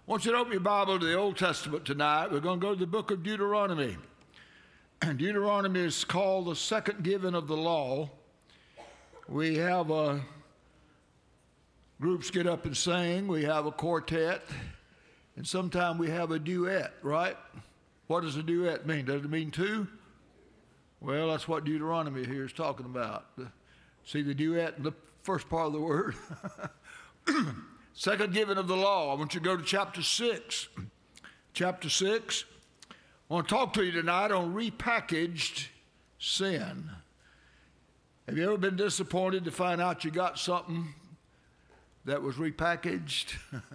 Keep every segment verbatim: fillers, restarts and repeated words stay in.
I want you to open your Bible to the Old Testament tonight. We're going to go to the book of Deuteronomy. And Deuteronomy is called the second giving of the law. We have uh, groups get up and sing. We have a quartet. And sometimes we have a duet, right? What does a duet mean? Does it mean two? Well, that's what Deuteronomy here is talking about. See the duet in the first part of the word? Second giving of the law. I want you to go to chapter six. Chapter six. I want to talk to you tonight on repackaged sin. Have you ever been disappointed to find out you got something that was repackaged?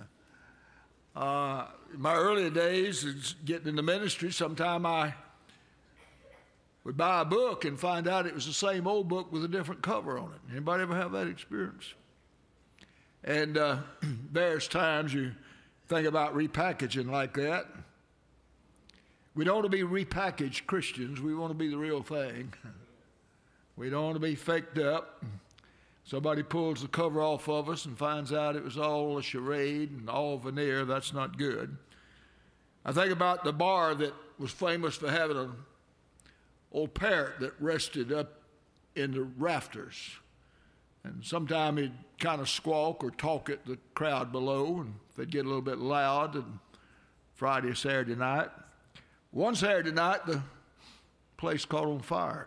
uh, in my earlier days, getting into ministry, sometime I would buy a book and find out it was the same old book with a different cover on it. Anybody ever have that experience? And uh, various times you think about repackaging like that. We don't want to be repackaged Christians. We want to be the real thing. We don't want to be faked up. Somebody pulls the cover off of us and finds out it was all a charade and all veneer. That's not good. I think about the bar that was famous for having an old parrot that rested up in the rafters. And sometime he'd kind of squawk or talk at the crowd below, and if they'd get a little bit loud, and Friday or Saturday night. One Saturday night, the place caught on fire.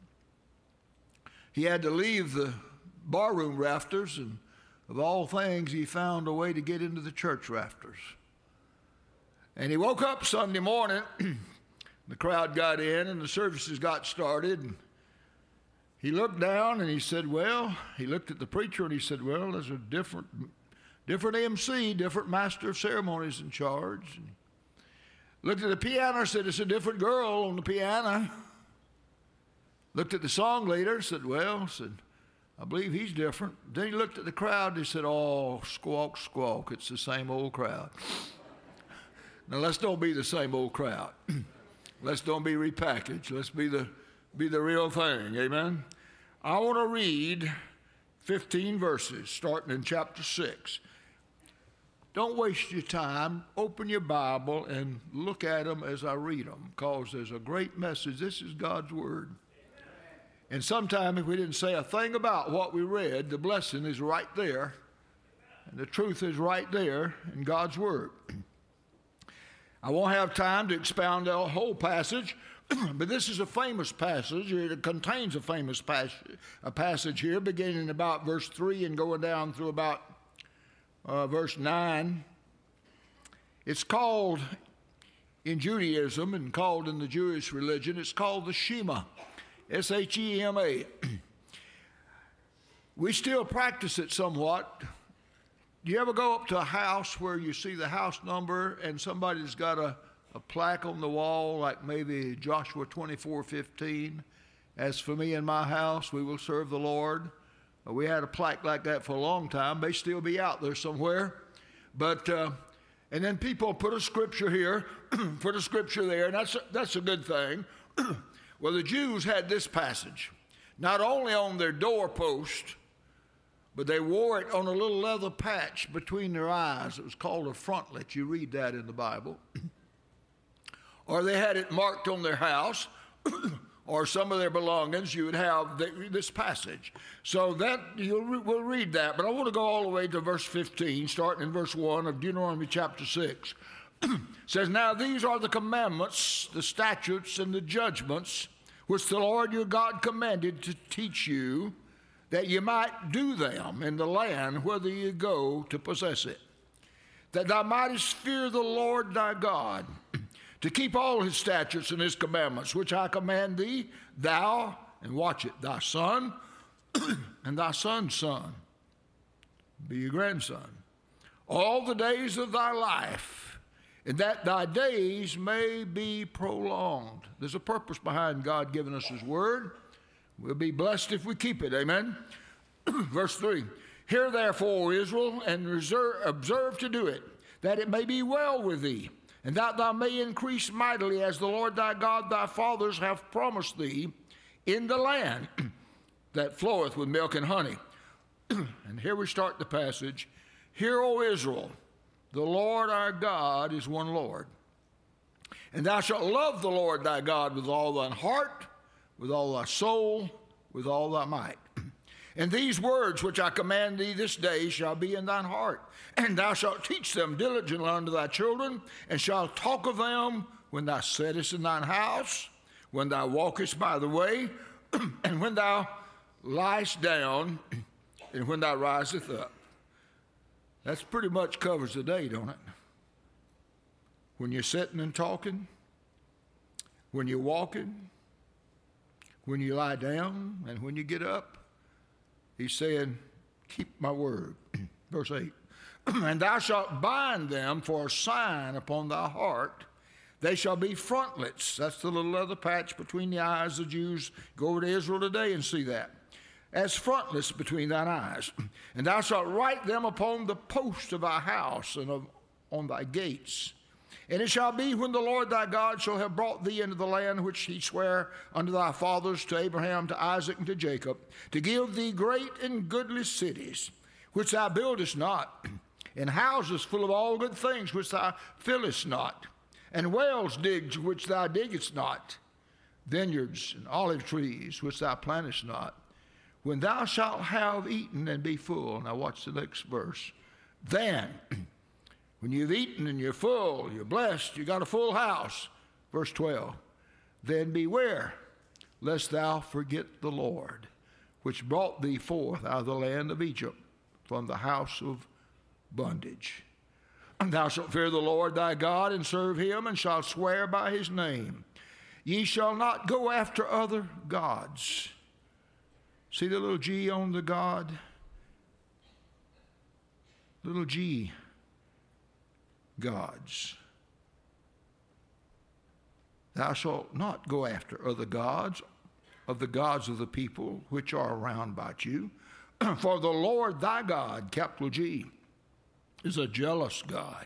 He had to leave the barroom rafters, and of all things, he found a way to get into the church rafters. And he woke up Sunday morning, the crowd got in, and the services got started, and he looked down and he said, well, he looked at the preacher and he said, well, there's a different different M C, different master of ceremonies in charge. And looked at the piano and said, it's a different girl on the piano. Looked at the song leader, said, well, said, I believe he's different. Then he looked at the crowd and he said, oh, squawk, squawk, it's the same old crowd. Now, let's don't be the same old crowd. Let's don't be repackaged. Let's be the be the real thing, amen? I want to read fifteen verses, starting in chapter six. Don't waste your time. Open your Bible and look at them as I read them, because there's a great message. This is God's Word. And sometime if we didn't say a thing about what we read, the blessing is right there, and the truth is right there in God's Word. I won't have time to expound the whole passage, but this is a famous passage. It contains a famous passage, a passage here, beginning about verse three and going down through about uh, verse nine. It's called, in Judaism and called in the Jewish religion, it's called the Shema, S H E M A. We still practice it somewhat. Do you ever go up to a house where you see the house number and somebody's got a a plaque on the wall, like maybe Joshua twenty-four fifteen, as for me and my house, we will serve the Lord? We had a plaque like that for a long time. May still be out there somewhere. But, uh, and then people put a scripture here, put a scripture there, and that's a, that's a good thing. Well, the Jews had this passage, not only on their doorpost, but they wore it on a little leather patch between their eyes. It was called a frontlet. You read that in the Bible. Or they had it marked on their house, or some of their belongings. You would have the, this passage. So that you'll re, we'll read that. But I want to go all the way to verse fifteen, starting in verse one of Deuteronomy chapter six. It says, now these are the commandments, the statutes, and the judgments which the Lord your God commanded to teach you, that you might do them in the land whither you go to possess it, that thou mightest fear the Lord thy God, to keep all his statutes and his commandments, which I command thee, thou, and watch it, thy son, and thy son's son, be your grandson, all the days of thy life, and that thy days may be prolonged. There's a purpose behind God giving us his word. We'll be blessed if we keep it, amen? Verse three, hear therefore, Israel, and reserve, observe to do it, that it may be well with thee, and that thou may increase mightily, as the Lord thy God thy fathers have promised thee, in the land that floweth with milk and honey. And here we start the passage. Hear, O Israel, the Lord our God is one Lord. And thou shalt love the Lord thy God with all thine heart, with all thy soul, with all thy might. And these words which I command thee this day shall be in thine heart, and thou shalt teach them diligently unto thy children, and shalt talk of them when thou sittest in thine house, when thou walkest by the way, and when thou liest down, and when thou risest up. That's pretty much covers the day, don't it? When you're sitting and talking, when you're walking, when you lie down, and when you get up. He's saying, keep my word. Verse eight. And thou shalt bind them for a sign upon thy heart. They shall be frontlets. That's the little leather patch between the eyes. The Jews go over to Israel today and see that. As frontlets between thine eyes. And thou shalt write them upon the post of thy house and of, on thy gates. And it shall be when the Lord thy God shall have brought thee into the land which he sware unto thy fathers, to Abraham, to Isaac, and to Jacob, to give thee great and goodly cities, which thou buildest not, and houses full of all good things, which thou fillest not, and wells digged, which thou diggest not, vineyards and olive trees, which thou plantest not. When thou shalt have eaten and be full, now watch the next verse, then when you've eaten and you're full, you're blessed, you got a full house. Verse twelve, then beware, lest thou forget the Lord, which brought thee forth out of the land of Egypt, from the house of bondage. And thou shalt fear the Lord thy God, and serve him, and shalt swear by his name. Ye shall not go after other gods. See the little G on the God? Little G. Gods. Thou shalt not go after other gods, of the gods of the people which are round about you. For the Lord thy God, capital G, is a jealous God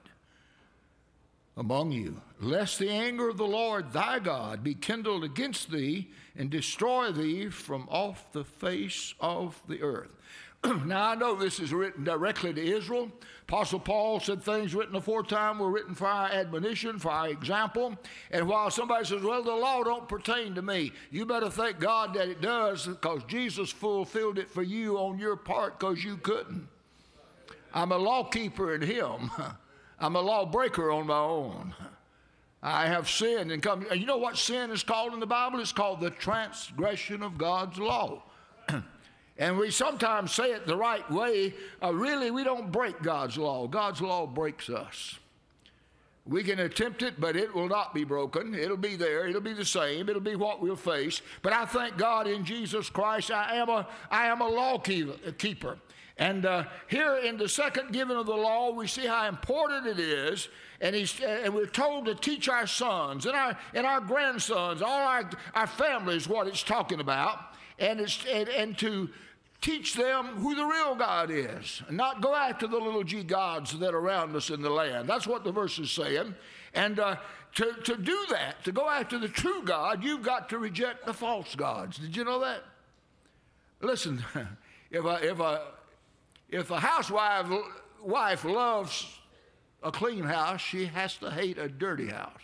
among you, lest the anger of the Lord thy God be kindled against thee, and destroy thee from off the face of the earth. Now, I know this is written directly to Israel. Apostle Paul said things written aforetime were written for our admonition, for our example. And while somebody says, well, the law don't pertain to me, you better thank God that it does, because Jesus fulfilled it for you on your part, because you couldn't. I'm a lawkeeper in him. I'm a lawbreaker on my own. I have sinned and come. You know what sin is called in the Bible? It's called the transgression of God's law. And we sometimes say it the right way. Uh, really, we don't break God's law. God's law breaks us. We can attempt it, but it will not be broken. It'll be there. It'll be the same. It'll be what we'll face. But I thank God in Jesus Christ, I am a, I am a law keeper. And uh, here in the second giving of the law, we see how important it is. And, he's, and we're told to teach our sons and our, and our grandsons, all our, our families, what it's talking about. And, it's, and, and to teach them who the real God is, and not go after the little g gods that are around us in the land. That's what the verse is saying. And uh, to, to do that, to go after the true God, you've got to reject the false gods. Did you know that? Listen, if a, if a, if a housewife wife loves a clean house, she has to hate a dirty house.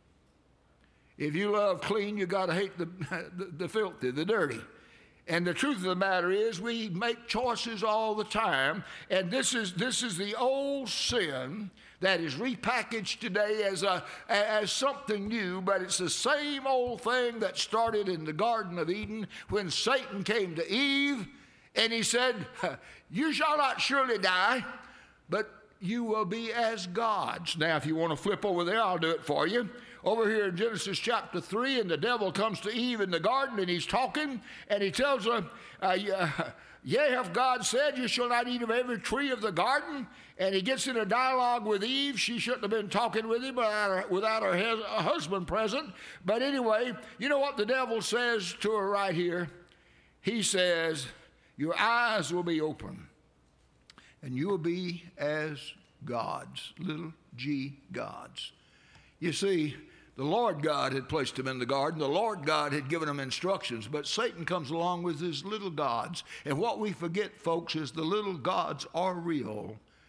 If you love clean, you got to hate the, the, the filthy, the dirty. And the truth of the matter is, we make choices all the time, and this is this is the old sin that is repackaged today as a as something new, but it's the same old thing that started in the Garden of Eden when Satan came to Eve, and he said, "You shall not surely die, but you will be as gods." Now, if you want to flip over there, I'll do it for you. Over here in Genesis chapter three, and the devil comes to Eve in the garden, and he's talking, and he tells her, uh, yea, hath God said, you shall not eat of every tree of the garden? And he gets in a dialogue with Eve. She shouldn't have been talking with him without her, without her hus- husband present. But anyway, you know what the devil says to her right here? He says, your eyes will be open, and you will be as gods, little g gods. You see, the Lord God had placed him in the garden. The Lord God had given him instructions, but Satan comes along with his little gods. And what we forget, folks, is the little gods are real.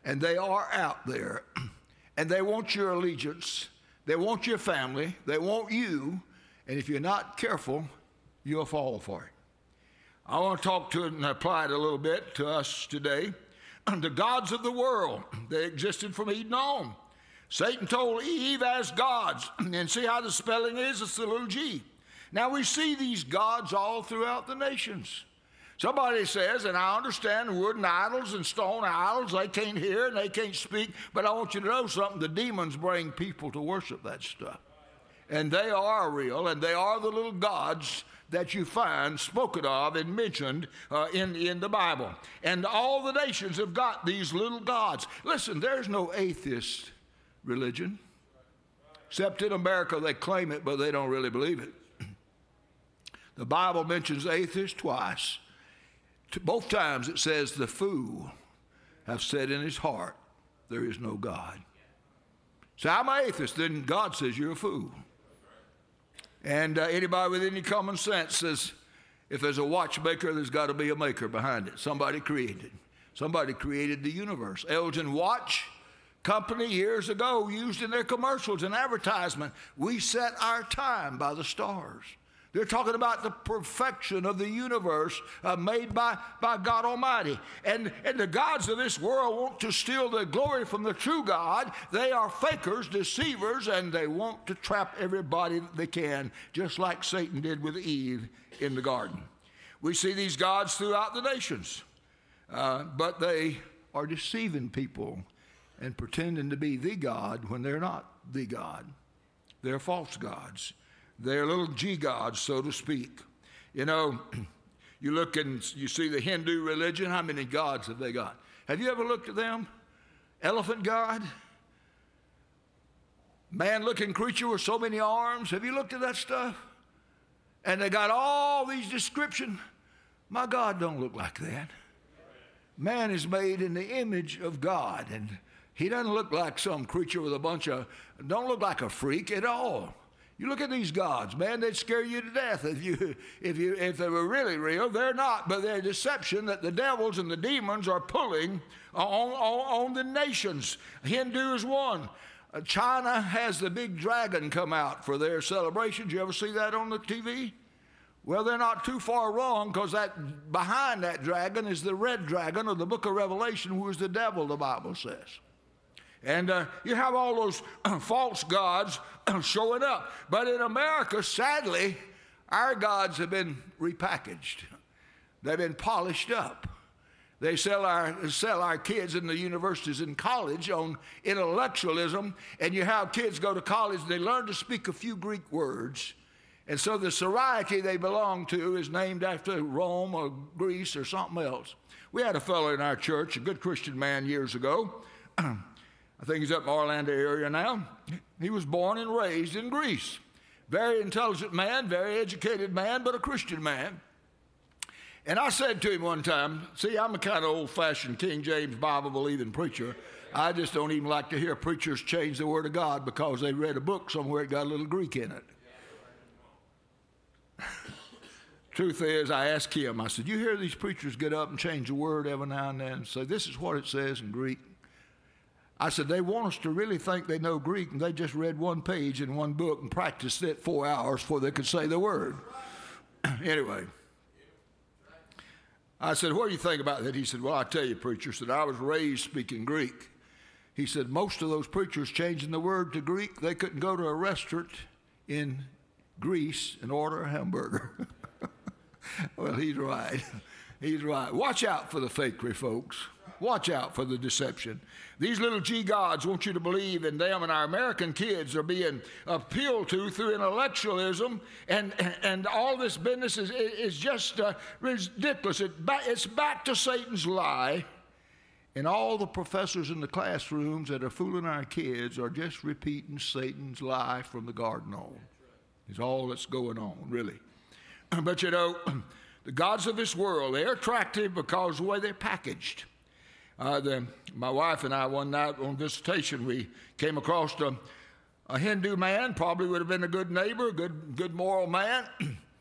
and they are out there, and they want your allegiance. They want your family. They want you. And if you're not careful, you'll fall for it. I want to talk to it and apply it a little bit to us today. The gods of the world, they existed from Eden on. Satan told Eve as gods. And see how the spelling is? It's the little g. Now we see these gods all throughout the nations. Somebody says, and I understand wooden idols and stone idols, they can't hear and they can't speak, but I want you to know something. The demons bring people to worship that stuff. And they are real, and they are the little gods that you find spoken of and mentioned uh, in, in the Bible. And all the nations have got these little gods. Listen, there's no atheist religion. Except in America, they claim it, but they don't really believe it. The Bible mentions atheist twice. Both times it says, the fool have said in his heart, there is no God. So I'm an atheist, then God says you're a fool. And uh, anybody with any common sense says, if there's a watchmaker, there's got to be a maker behind it. Somebody created. Somebody created the universe. Elgin Watch Company years ago used in their commercials and advertisement, we set our time by the stars. They're talking about the perfection of the universe uh, made by, by God Almighty. And, and the gods of this world want to steal the glory from the true God. They are fakers, deceivers, and they want to trap everybody that they can, just like Satan did with Eve in the garden. We see these gods throughout the nations, uh, but they are deceiving people and pretending to be the God when they're not the God. They're false gods. They're little G gods, so to speak. You know, you look and you see the Hindu religion, how many gods have they got? Have you ever looked at them? Elephant god? Man-looking creature with so many arms. Have you looked at that stuff? And they got all these descriptions. My God don't look like that. Man is made in the image of God, and he doesn't look like some creature with a bunch of, don't look like a freak at all. You look at these gods, man, they'd scare you to death if you if you if they were really real. They're not, but they're a deception that the devils and the demons are pulling on, on, on the nations. Hindu is one. Uh, China has the big dragon come out for their celebrations. You ever see that on the T V? Well, they're not too far wrong, because that behind that dragon is the red dragon of the book of Revelation, who is the devil, the Bible says. And uh, you have all those uh, false gods uh, showing up. But in America, sadly, our gods have been repackaged. They've been polished up. They sell our, sell our kids in the universities and college on intellectualism. And you have kids go to college, they learn to speak a few Greek words. And so the society they belong to is named after Rome or Greece or something else. We had a fellow in our church, a good Christian man years ago. I think he's up in the Orlando area now. He was born and raised in Greece. Very intelligent man, very educated man, but a Christian man. And I said to him one time, see, I'm a kind of old-fashioned King James Bible-believing preacher. I just don't even like to hear preachers change the Word of God because they read a book somewhere that got a little Greek in it. Truth is, I asked him, I said, you hear these preachers get up and change the word every now and then and say, this is what it says in Greek? I said, they want us to really think they know Greek, and they just read one page in one book and practiced it four hours before they could say the word. Anyway, I said, what do you think about that? He said, well, I tell you, preacher, said, I was raised speaking Greek. He said, most of those preachers changing the word to Greek, they couldn't go to a restaurant in Greece and order a hamburger. Well, he's right. He's right. Watch out for the fakery, folks. Watch out for the deception. These little G gods want you to believe in them, and our American kids are being appealed to through intellectualism, and, and all this business is, is just uh, ridiculous. It, it's back to Satan's lie, and all the professors in the classrooms that are fooling our kids are just repeating Satan's lie from the garden on. It's all that's going on, really. But you know, the gods of this world, they're attractive because of the way they're packaged. Uh, the, my wife and I, one night on visitation, we came across a, a Hindu man, probably would have been a good neighbor, a good, good moral man.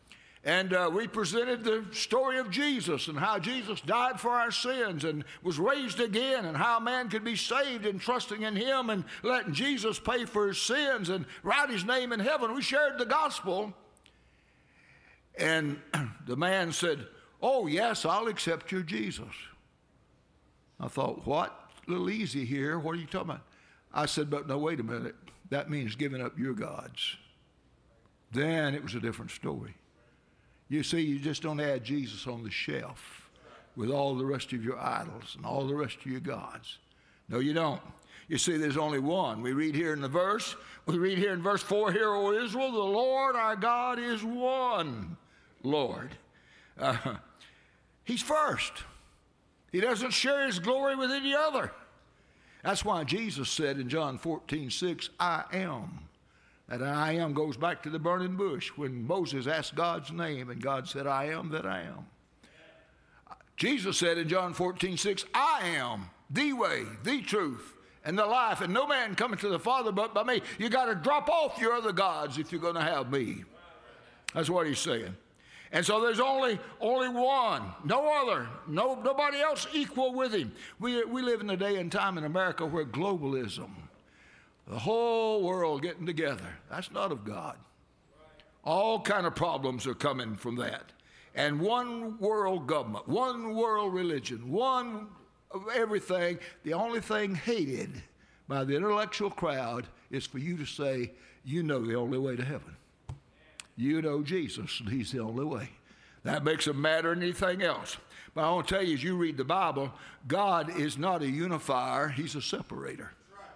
And uh, we presented the story of Jesus and how Jesus died for our sins and was raised again, and how man could be saved in trusting in him and letting Jesus pay for his sins and write his name in heaven. We shared the gospel. And the man said, "Oh, yes, I'll accept your Jesus." I thought, what? A little easy here. What are you talking about? I said, "But no, wait a minute. That means giving up your gods." Then it was a different story. You see, you just don't add Jesus on the shelf with all the rest of your idols and all the rest of your gods. No, you don't. You see, there's only one. We read here in the verse, we read here in verse four, "Hear, O Israel, the Lord our God is one Lord." Uh, he's first. He doesn't share his glory with any other. That's why Jesus said in John fourteen six, "I am." That I am goes back to the burning bush when Moses asked God's name and God said, "I am that I am." Jesus said in John fourteen six, "I am the way, the truth, and the life, and no man cometh to the Father but by me." You got to drop off your other gods if you're going to have me. That's what he's saying. And so there's only only one, no other, no nobody else equal with him. We we live in a day and time in America where globalism, the whole world getting together, that's not of God. All kind of problems are coming from that. And one world government, one world religion, one of everything. The only thing hated by the intellectual crowd is for you to say, you know the only way to heaven. You know Jesus, and he's the only way. That makes them madder than anything else. But I want to tell you, as you read the Bible, God is not a unifier, he's a separator.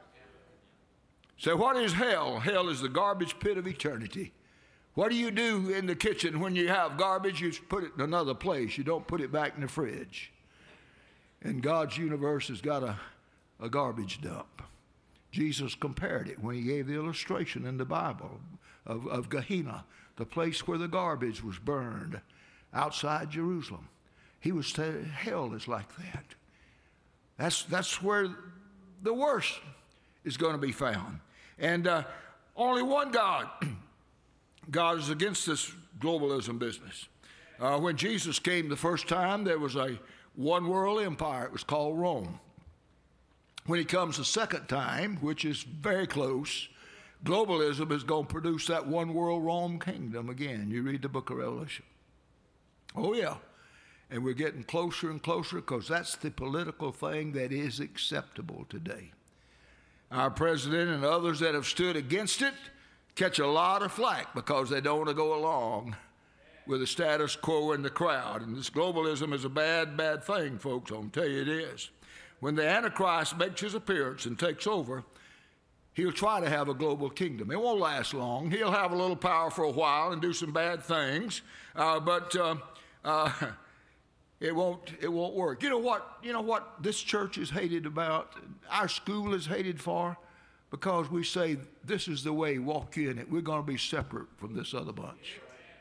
So what is hell? Hell is the garbage pit of eternity. What do you do in the kitchen when you have garbage? You put it in another place. You don't put it back in the fridge. And God's universe has got a, a garbage dump. Jesus compared it when he gave the illustration in the Bible of, of Gehenna, the place where the garbage was burned outside Jerusalem. He was saying hell is like that. That's, that's where the worst is going to be found. And uh, only one God. God is against this globalism business. Uh, when Jesus came the first time, there was a one world empire. It was called Rome. When he comes the second time, which is very close, globalism is going to produce that one world Rome kingdom again. You read the book of Revelation. Oh, yeah. And we're getting closer and closer because that's the political thing that is acceptable today. Our president and others that have stood against it catch a lot of flack because they don't want to go along with the status quo in the crowd. And this globalism is a bad, bad thing, folks. I'll tell you it is. When the Antichrist makes his appearance and takes over, he'll try to have a global kingdom. It won't last long. He'll have a little power for a while and do some bad things, uh, but uh, uh, it won't. It won't work. You know what? You know what this church is hated about. Our school is hated for, because we say this is the way. Walk in it. We're going to be separate from this other bunch.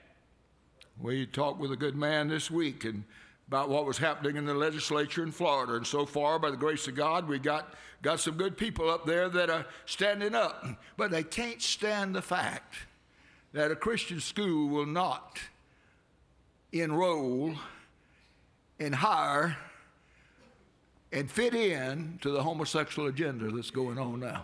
We talked with a good man this week and about what was happening in the legislature in Florida, and so far, by the grace of God, we got got some good people up there that are standing up, but they can't stand the fact that a Christian school will not enroll and hire and fit in to the homosexual agenda that's going on now.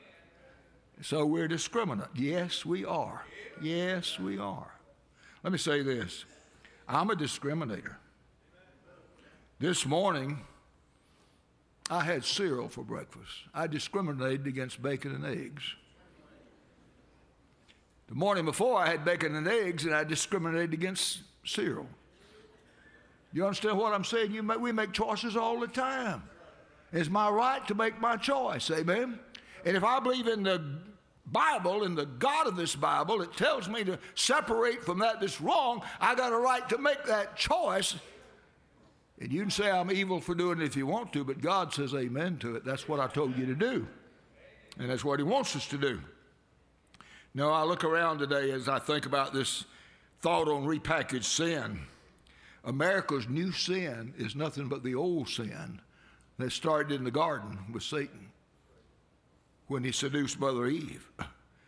So we're discriminate. Yes, we are. Yes, we are. Let me say this. I'm a discriminator. This morning, I had cereal for breakfast. I discriminated against bacon and eggs. The morning before, I had bacon and eggs, and I discriminated against cereal. You understand what I'm saying? You make, we make choices all the time. It's my right to make my choice, amen? And if I believe in the Bible and the God of this Bible, it tells me to separate from that that's wrong. I got a right to make that choice. And you can say I'm evil for doing it if you want to, but God says amen to it. That's what I told you to do. And that's what he wants us to do. Now, I look around today as I think about this thought on repackaged sin. America's new sin is nothing but the old sin that started in the garden with Satan when he seduced Mother Eve.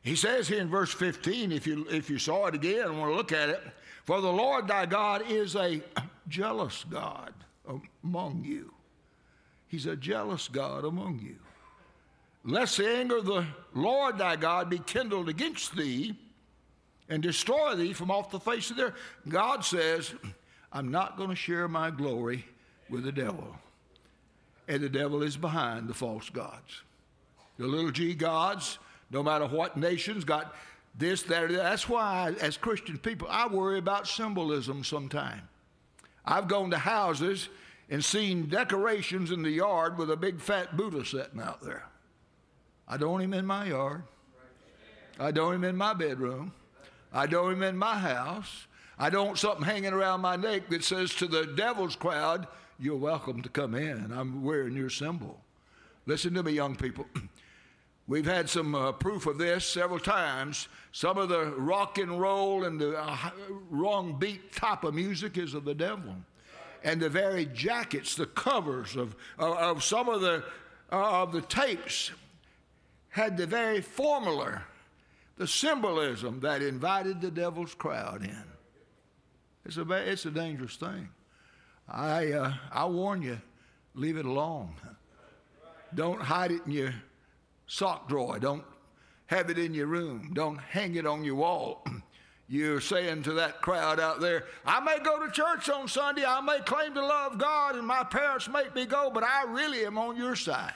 He says here in verse fifteen, if you, if you saw it again and want to look at it, for the Lord thy God is a jealous God among you. He's a jealous God among you. Lest the anger of the Lord thy God be kindled against thee and destroy thee from off the face of the earth. God says, I'm not going to share my glory with the devil. And the devil is behind the false gods. The little g gods, no matter what nations, got this, that, or that. That's why, as Christian people, I worry about symbolism sometime. I've gone to houses and seen decorations in the yard with a big fat Buddha sitting out there. I don't want him in my yard. I don't want him in my bedroom. I don't want him in my house. I don't want something hanging around my neck that says to the devil's crowd, you're welcome to come in. I'm wearing your symbol. Listen to me, young people. We've had some uh, proof of this several times. Some of the rock and roll and the uh, wrong beat type of music is of the devil. And the very jackets, the covers of, uh, of some of the, uh, of the tapes had the very formula, the symbolism that invited the devil's crowd in. It's a, it's a dangerous thing. I, uh, I warn you, leave it alone. Don't hide it in your sock drawer. Don't have it in your room. Don't hang it on your wall. You're saying to that crowd out there, I may go to church on Sunday, I may claim to love God, and my parents make me go, but I really am on your side.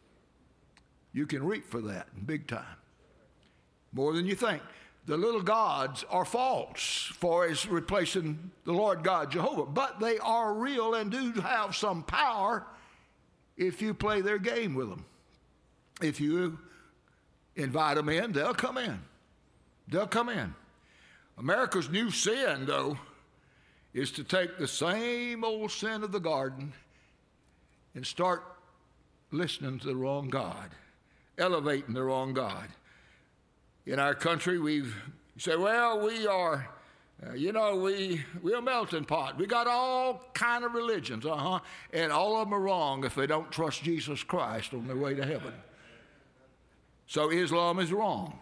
You can reap for that big time. More than you think. The little gods are false for as replacing the Lord God, Jehovah, but they are real and do have some power if you play their game with them. If you invite them in, they'll come in. They'll come in. America's new sin, though, is to take the same old sin of the garden and start listening to the wrong God, elevating the wrong God. In our country, we've said, well, we are, uh, you know, we, we're a melting pot. We got all kind of religions, uh-huh, and all of them are wrong if they don't trust Jesus Christ on their way to heaven. So Islam is wrong.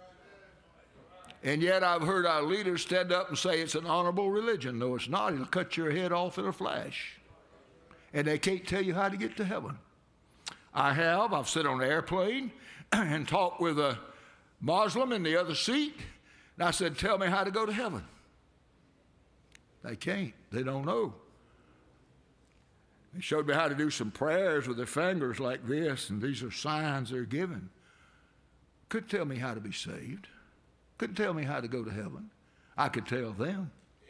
And yet I've heard our leaders stand up and say it's an honorable religion. No, it's not. It'll cut your head off in a flash. And they can't tell you how to get to heaven. I have. I've sat on an airplane and talked with a Muslim in the other seat, and I said, tell me how to go to heaven. They can't. They don't know. They showed me how to do some prayers with their fingers like this, and these are signs they're given. Couldn't tell me how to be saved. Couldn't tell me how to go to heaven. I could tell them.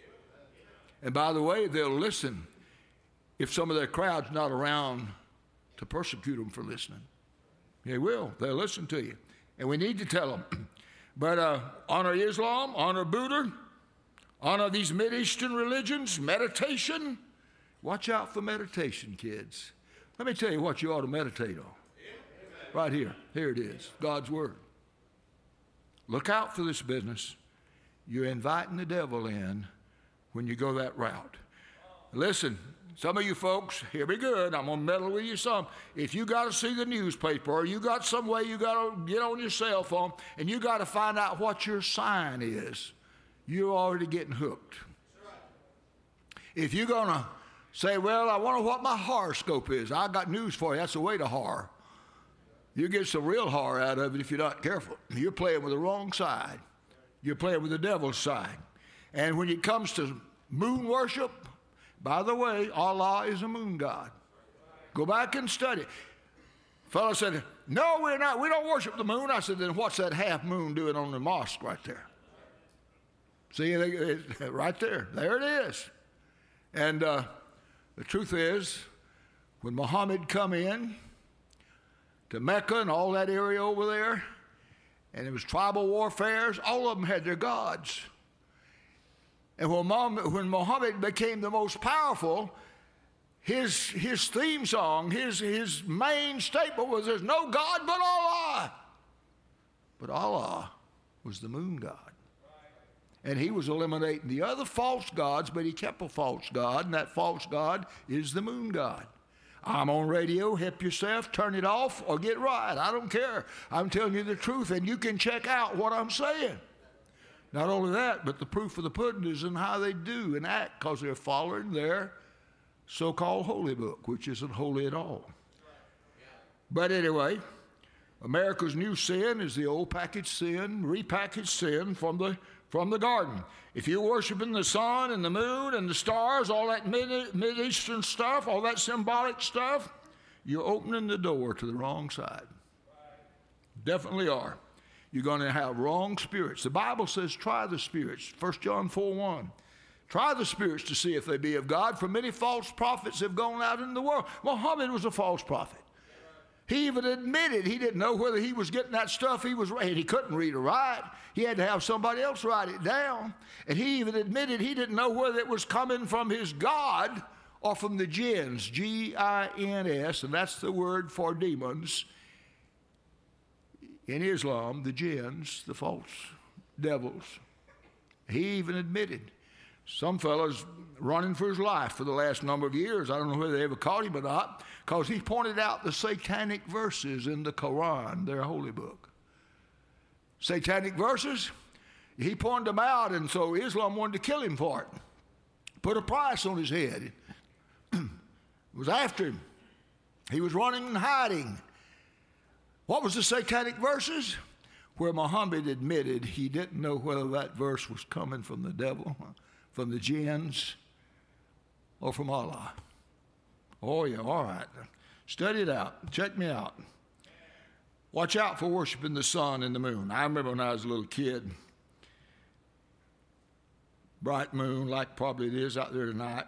And by the way, they'll listen if some of their crowd's not around to persecute them for listening. They will. They'll listen to you. And we need to tell them. But uh, honor Islam, honor Buddha, honor these Mid-Eastern religions, meditation. Watch out for meditation, kids. Let me tell you what you ought to meditate on. Right here. Here it is, God's Word. Look out for this business. You're inviting the devil in when you go that route. Listen. Some of you folks, hear me good, I'm going to meddle with you some. If you got to see the newspaper or you got some way you got to get on your cell phone and you got to find out what your sign is, you're already getting hooked. If you're going to say, well, I wonder what my horoscope is, I got news for you. That's a way to horror. You get some real horror out of it if you're not careful. You're playing with the wrong side. You're playing with the devil's side. And when it comes to moon worship, by the way, Allah is a moon god. Go back and study. Fellow said, no, we're not. We don't worship the moon. I said, then what's that half moon doing on the mosque right there? See, right there. There it is. And uh, the truth is, when Muhammad come in to Mecca and all that area over there, and it was tribal warfares, all of them had their gods. And when Muhammad became the most powerful, his, his theme song, his, his main statement was, there's no God but Allah. But Allah was the moon god. And he was eliminating the other false gods, but he kept a false god, and that false god is the moon god. I'm on radio. Help yourself. Turn it off or get right. I don't care. I'm telling you the truth, and you can check out what I'm saying. Not only that, but the proof of the pudding is in how they do and act, because they're following their so-called holy book, which isn't holy at all. But anyway, America's new sin is the old packaged sin, repackaged sin from the from the garden. If you're worshiping the sun and the moon and the stars, all that Mid- Mid-Eastern stuff, all that symbolic stuff, you're opening the door to the wrong side. Definitely are. You're going to have wrong spirits. The Bible says, try the spirits. First John four one. Try the spirits to see if they be of God, for many false prophets have gone out in the world. Muhammad was a false prophet. He even admitted he didn't know whether he was getting that stuff he was writing. He couldn't read or write. He had to have somebody else write it down. And he even admitted he didn't know whether it was coming from his God or from the jinns, G I N S, and that's the word for demons. In Islam, the jinns, the false devils. He even admitted. Some fellas running for his life for the last number of years. I don't know whether they ever caught him or not, because he pointed out the satanic verses in the Quran, their holy book. Satanic verses, he pointed them out, and so Islam wanted to kill him for it. Put a price on his head. It was after him. He was running and hiding. What was the satanic verses? Where Muhammad admitted he didn't know whether that verse was coming from the devil, from the jinns, or from Allah. Oh, yeah, all right. Study it out. Check me out. Watch out for worshiping the sun and the moon. I remember when I was a little kid, bright moon, like probably it is out there tonight.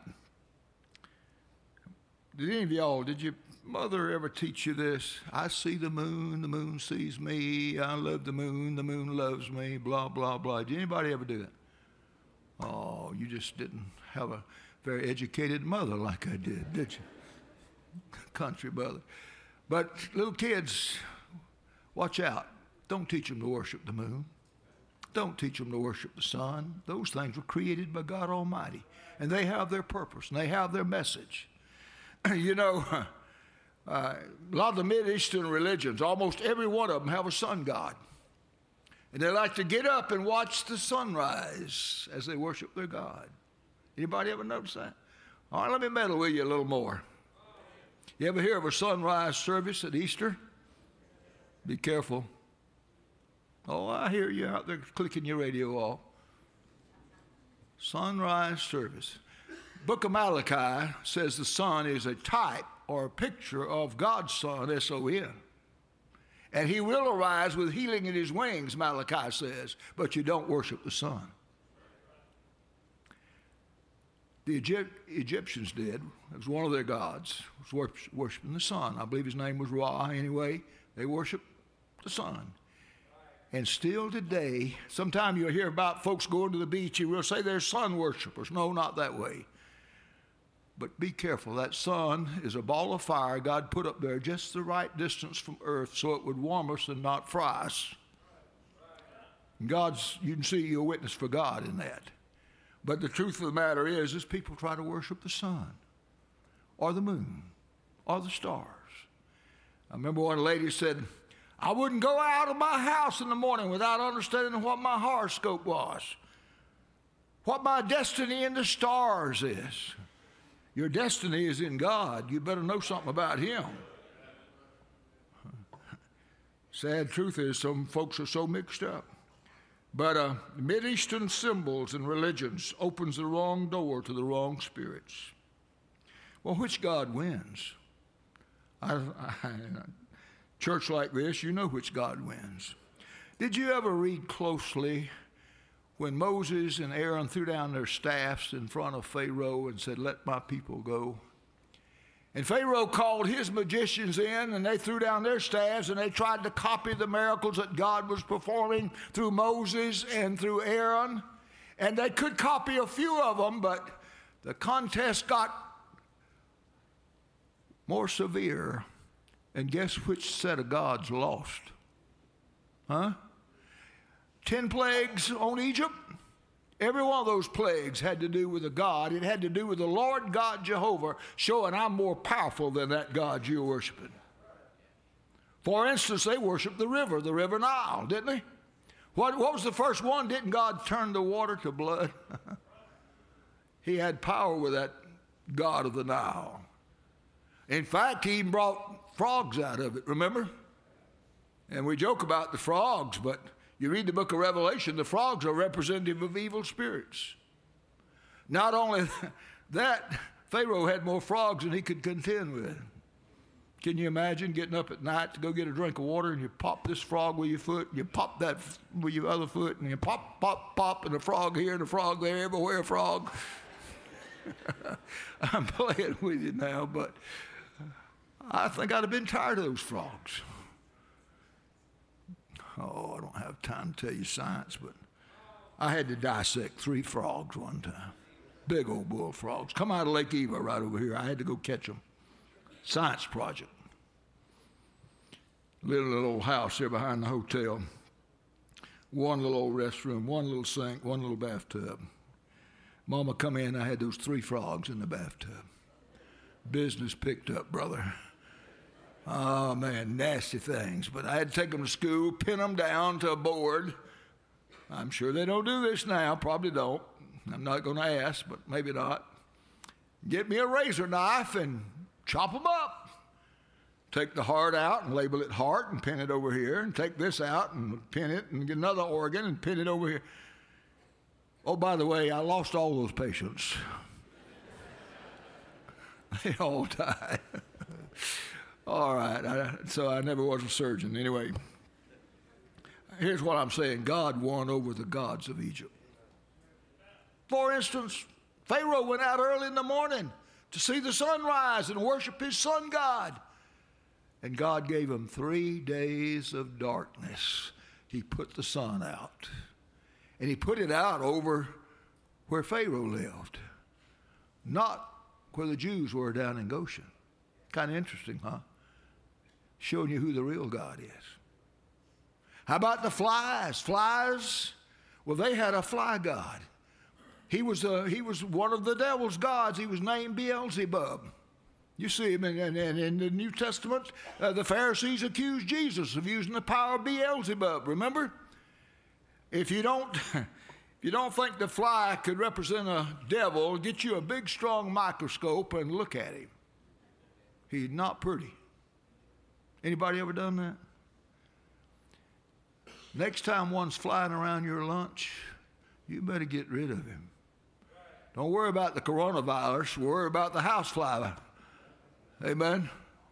Did any of y'all, did your mother ever teach you this? I see the moon, the moon sees me, I love the moon, the moon loves me, blah, blah, blah. Did anybody ever do that? Oh, you just didn't have a very educated mother like I did, did you? Country mother. But little kids, watch out. Don't teach them to worship the moon. Don't teach them to worship the sun. Those things were created by God Almighty, and they have their purpose, and they have their message. You know, uh, a lot of the Mid-Eastern religions, almost every one of them have a sun god. And they like to get up and watch the sunrise as they worship their God. Anybody ever notice that? All right, let me meddle with you a little more. You ever hear of a sunrise service at Easter? Be careful. Oh, I hear you out there clicking your radio off. Sunrise service. Book of Malachi says the sun is a type or a picture of God's Son, S O N. And he will arise with healing in his wings, Malachi says, but you don't worship the sun. The Egypt, Egyptians did. It was one of their gods. It was worshiping the sun. I believe his name was Ra anyway. They worshiped the sun. And still today, sometime you'll hear about folks going to the beach, you will say they're sun worshipers. No, not that way. But be careful. That sun is a ball of fire God put up there just the right distance from earth so it would warm us and not fry us. And God's, you can see you're a witness for God in that. But the truth of the matter is, is people try to worship the sun or the moon or the stars. I remember one lady said, I wouldn't go out of my house in the morning without understanding what my horoscope was, what my destiny in the stars is. Your destiny is in God. You better know something about him. Sad truth is some folks are so mixed up. But uh, Mid-Eastern symbols and religions opens the wrong door to the wrong spirits. Well, which God wins? I, I, church like this, you know which God wins. Did you ever read closely when Moses and Aaron threw down their staffs in front of Pharaoh and said, let my people go? And Pharaoh called his magicians in, and they threw down their staffs, and they tried to copy the miracles that God was performing through Moses and through Aaron. And they could copy a few of them, but the contest got more severe. And guess which set of gods lost? Huh? Ten plagues on Egypt. Every one of those plagues had to do with a God. It had to do with the Lord God Jehovah showing I'm more powerful than that God you're worshiping. For instance, they worshiped the river, the river Nile, didn't they? What, what was the first one? Didn't God turn the water to blood? He had power with that God of the Nile. In fact, he even brought frogs out of it, remember? And we joke about the frogs, but you read the book of Revelation, the frogs are representative of evil spirits. Not only that, Pharaoh had more frogs than he could contend with. Can you imagine getting up at night to go get a drink of water and you pop this frog with your foot, and you pop that with your other foot, and you pop, pop, pop, and a frog here and a frog there, everywhere a frog. I'm playing with you now, but I think I'd have been tired of those frogs. Oh, I don't have time to tell you science, but I had to dissect three frogs one time. Big old bullfrogs. Come out of Lake Eva right over here. I had to go catch them. Science project. Little, little old house there behind the hotel. One little old restroom, one little sink, one little bathtub. Mama come in, I had those three frogs in the bathtub. Business picked up, brother. Oh, man, nasty things. But I had to take them to school, pin them down to a board. I'm sure they don't do this now. Probably don't. I'm not going to ask, but maybe not. Get me a razor knife and chop them up. Take the heart out and label it heart and pin it over here. And take this out and pin it and get another organ and pin it over here. Oh, by the way, I lost all those patients. They all died. All right, I, so I never was a surgeon. Anyway, here's what I'm saying. God won over the gods of Egypt. For instance, Pharaoh went out early in the morning to see the sunrise and worship his sun god. And God gave him three days of darkness. He put the sun out. And he put it out over where Pharaoh lived, not where the Jews were down in Goshen. Kind of interesting, huh? Showing you who the real God is. How about the flies? Flies, well, they had a fly god. He was, a, he was one of the devil's gods. He was named Beelzebub. You see him in, in, in the New Testament. Uh, the Pharisees accused Jesus of using the power of Beelzebub, remember? If you don't, if you don't think the fly could represent a devil, get you a big, strong microscope and look at him. He's not pretty. Anybody ever done that? Next time one's flying around your lunch, you better get rid of him. Don't worry about the coronavirus. Worry about the housefly. Amen?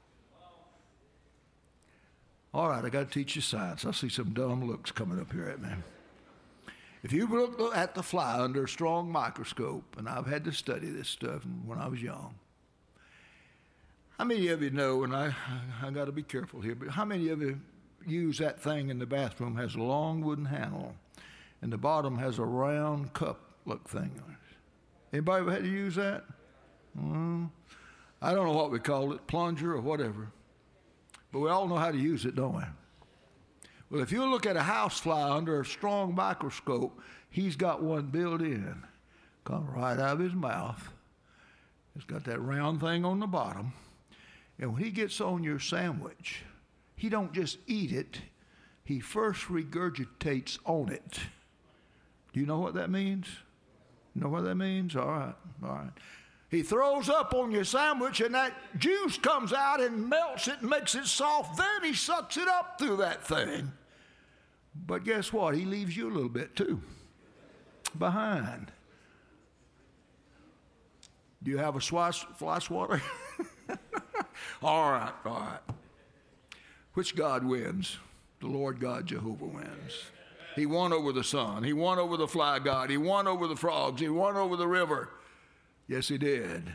All right, I got to teach you science. I see some dumb looks coming up here at me. If you look at the fly under a strong microscope, and I've had to study this stuff when I was young, how many of you know, and I, I got to be careful here, but how many of you use that thing in the bathroom has a long wooden handle, and the bottom has a round cup-look thing on it? Anybody ever had to use that? Mm, I don't know what we call it, plunger or whatever, but we all know how to use it, don't we? Well, if you look at a housefly under a strong microscope, he's got one built in. Come right out of his mouth. It's got that round thing on the bottom. And when he gets on your sandwich, he don't just eat it. He first regurgitates on it. Do you know what that means? You know what that means? All right, all right. He throws up on your sandwich, and that juice comes out and melts it and makes it soft. Then he sucks it up through that thing. But guess what? He leaves you a little bit, too, behind. Do you have a fly swatter? All right, all right. Which God wins? The Lord God Jehovah wins. He won over the sun. He won over the fly god. He won over the frogs. He won over the river. Yes, he did.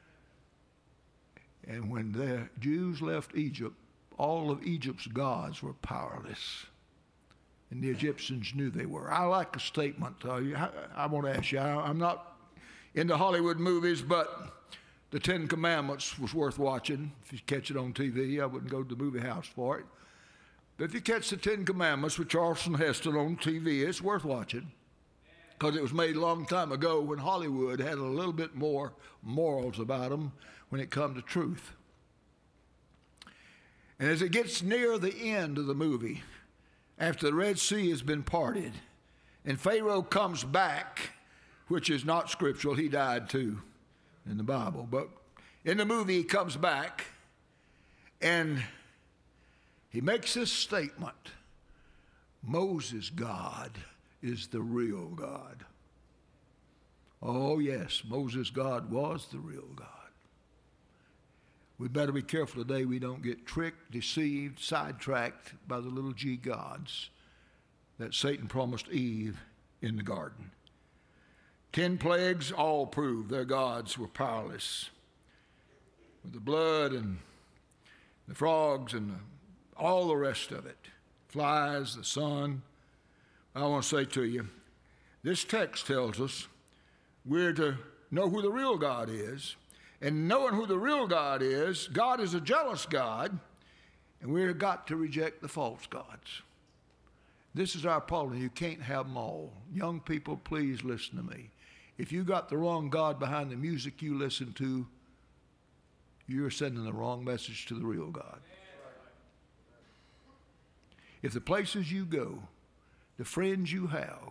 And when the Jews left Egypt, all of Egypt's gods were powerless. And the Egyptians knew they were. I like a statement. Uh, I, I want to ask you, I, I'm not into Hollywood movies, but the Ten Commandments was worth watching. If you catch it on T V, I wouldn't go to the movie house for it. But if you catch the Ten Commandments with Charlton Heston on T V, it's worth watching. because it was made a long time ago when Hollywood had a little bit more morals about them when it come to truth. And as it gets near the end of the movie, after the Red Sea has been parted, and Pharaoh comes back, which is not scriptural, he died too in the Bible, but in the movie he comes back and he makes this statement: Moses' God is the real God. Oh yes, Moses' God was the real God. We better be careful today we don't get tricked, deceived, sidetracked by the little g gods that Satan promised Eve in the garden. Ten plagues all proved their gods were powerless. With the blood and the frogs and the, all the rest of it, flies, the sun. I want to say to you, this text tells us we're to know who the real God is. And knowing who the real God is, God is a jealous God, and we've got to reject the false gods. This is our problem. You can't have them all. Young people, please listen to me. If you got the wrong God behind the music you listen to, you're sending the wrong message to the real God. If the places you go, the friends you have,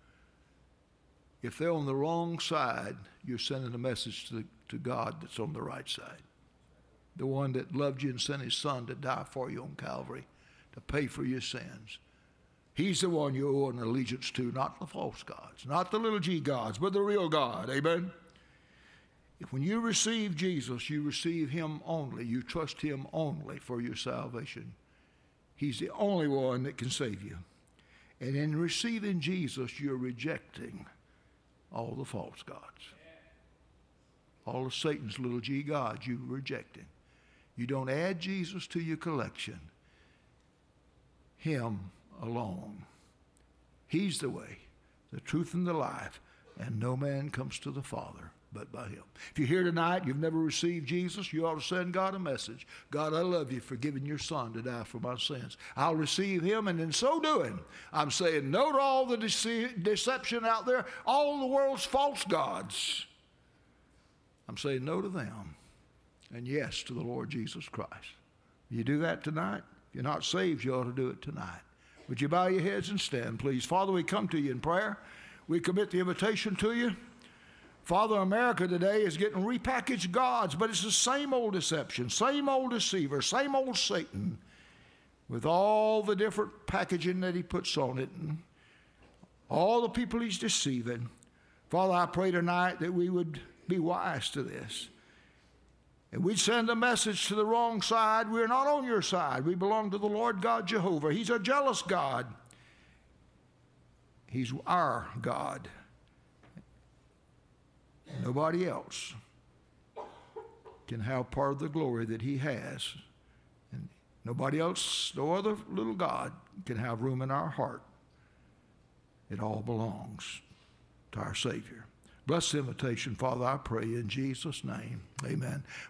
if they're on the wrong side, you're sending a message to, the, to God that's on the right side. The one that loved you and sent his son to die for you on Calvary, to pay for your sins. He's the one you owe an allegiance to, not the false gods, not the little g gods, but the real God. Amen? If when you receive Jesus, you receive him only. You trust him only for your salvation. He's the only one that can save you. And in receiving Jesus, you're rejecting all the false gods. All of Satan's little g gods you're rejecting. You don't add Jesus to your collection. Him alone. He's the way, the truth, and the life, and no man comes to the Father but by him. If you're here tonight, you've never received Jesus, you ought to send God a message. God, I love you for giving your son to die for my sins. I'll receive him, and in so doing, I'm saying no to all the dece- deception out there, all the world's false gods. I'm saying no to them, and yes to the Lord Jesus Christ. You do that tonight? If you're not saved, you ought to do it tonight. Would you bow your heads and stand, please? Father, we come to you in prayer. We commit the invitation to you. Father, America today is getting repackaged gods, but it's the same old deception, same old deceiver, same old Satan, with all the different packaging that he puts on it and all the people he's deceiving. Father, I pray tonight that we would be wise to this. And we'd send a message to the wrong side. We're not on your side. We belong to the Lord God Jehovah. He's a jealous God. He's our God. Nobody else can have part of the glory that he has. And nobody else, no other little God can have room in our heart. It all belongs to our Savior. Bless the invitation, Father, I pray in Jesus' name. Amen.